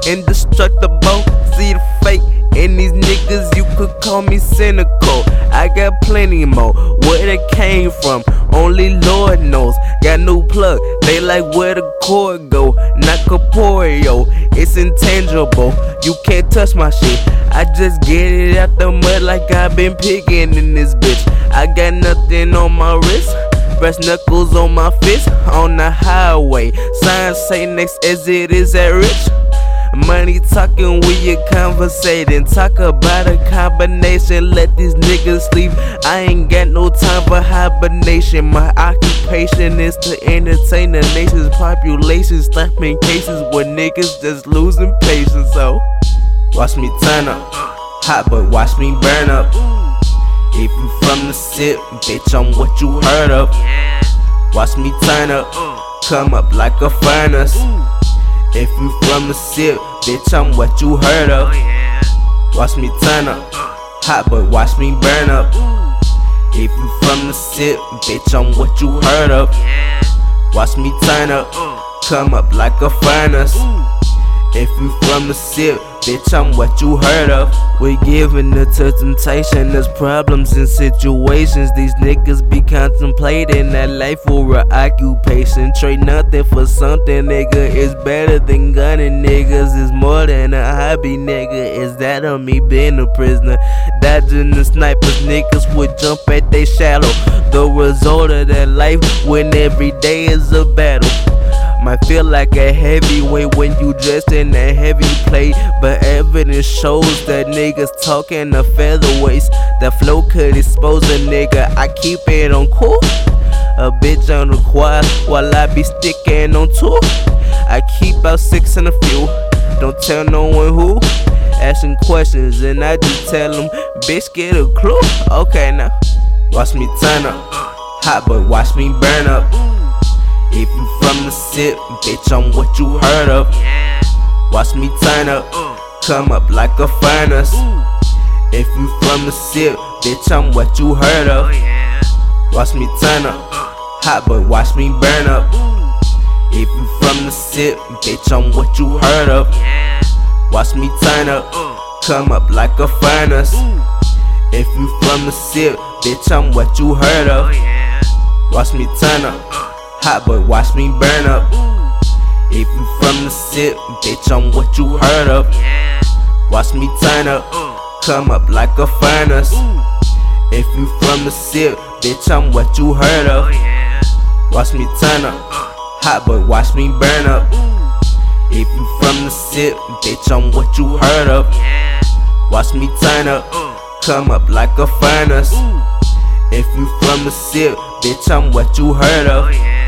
indestructible. See the fake in these niggas, you could call me cynical. I got plenty more, where it came from, only Lord knows. Got new plug, they like where the cord go. Not corporeal, it's intangible. You can't touch my shit, I just get it out the mud like I've been picking in this bitch. I got nothing on my wrist, brass knuckles on my fist, on the highway. Signs say next exit is at Rich. Money talking, we a conversating. Talk about a combination, let these niggas sleep. I ain't got no time for hibernation. My occupation is to entertain the nation's population. Stopping cases where niggas just losing patience. So watch me turn up, hot but watch me burn up. If you from the sip, bitch, I'm what you heard of. Watch me turn up, come up like a furnace. If you from the sip, bitch, I'm what you heard of. Watch me turn up, hot but watch me burn up. If you from the sip, bitch, I'm what you heard of. Watch me turn up, come up like a furnace. If you from the sip, bitch, I'm what you heard of. We giving it to temptation, there's problems and situations. These niggas be contemplating that life for an occupation. Trade nothing for something, nigga, is better than gunning. Niggas is more than a hobby, nigga. Is that on me being a prisoner? Dodging the snipers, niggas would jump at they shadow. The result of that life when every day is a battle. Might feel like a heavyweight when you dressed in a heavy plate, but evidence shows that niggas talking the featherweights. That flow could expose a nigga, I keep it on cool. A bitch on the quad while I be sticking on tour. I keep out 6 in a few, don't tell no one who. Asking questions and I just tell them, bitch, get a clue. Okay now, watch me turn up, hot but watch me burn up. If you from the sip, bitch, I'm what you heard of. Watch me turn up, come up like a furnace. If you from the sip, bitch, I'm what you heard of. Watch me turn up, hot but watch me burn up. If you from the sip, bitch, I'm what you heard of. Watch me turn up, come up like a furnace. If you from the sip, bitch, I'm what you heard of. Watch me turn up, hot but watch me burn up. If you from the sip, bitch, I'm what you heard of. Watch me turn up, come up like a furnace. If you from the sip, bitch, I'm what you heard of. Watch me turn up, hot but watch me burn up. If you from the sip, bitch, I'm what you heard of. Watch me turn up, come up like a furnace. If you from the sip, bitch, I'm what you heard of.